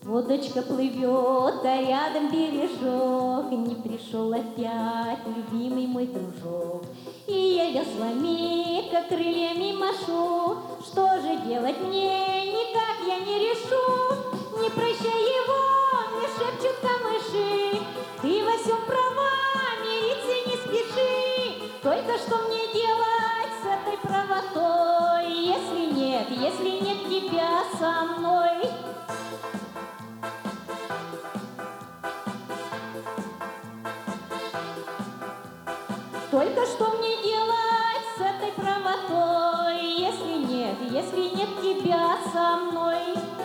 Лодочка плывет, а рядом бережок. Не пришел опять любимый мой дружок. И я веслами, как крыльями машу. Что же делать мне, никак я не решу. Не прощай его, мне шепчут камыши. Ты во всем права, мириться не спеши. Только что мне делать с этой правотой, если нет тебя со мной? Только что мне делать с этой правотой, если нет тебя со мной?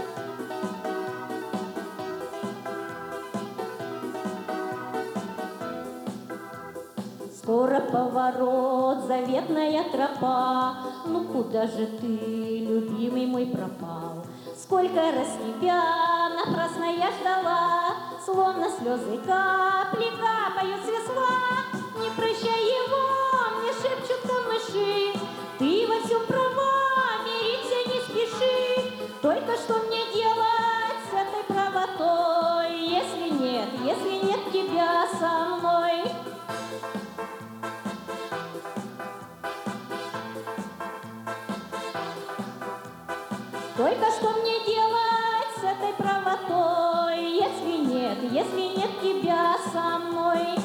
Скоро поворот, заветная тропа. Ну куда же ты, любимый мой, пропал? Сколько раз тебя напрасно я ждала, словно слезы капли капают с весла. Не прощай его, мне шепчут камыши. Ты во всем права, мириться не спеши. Только что мне делать с этой правотой, если нет тебя со мной? Только что мне делать с этой правотой, если нет тебя со мной?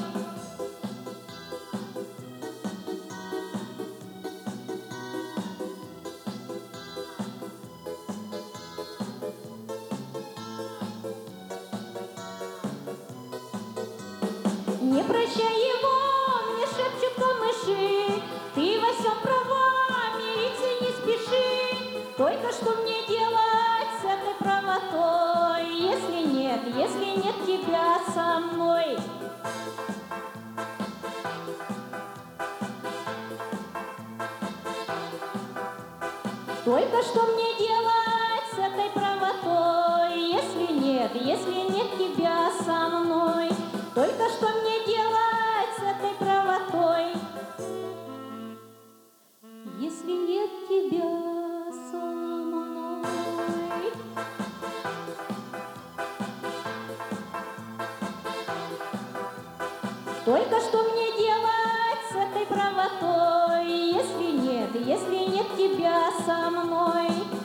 Не прощай его, мне шепчут камыши. Ты во всем права, мириться не спеши. Только что мне делать с этой правотой, если нет тебя со мной? Только что мне делать с этой правотой, если нет тебя со мной? Только что мне делать с этой правотой, если нет тебя со мной? Только что мне делать с этой правотой, если нет тебя со мной?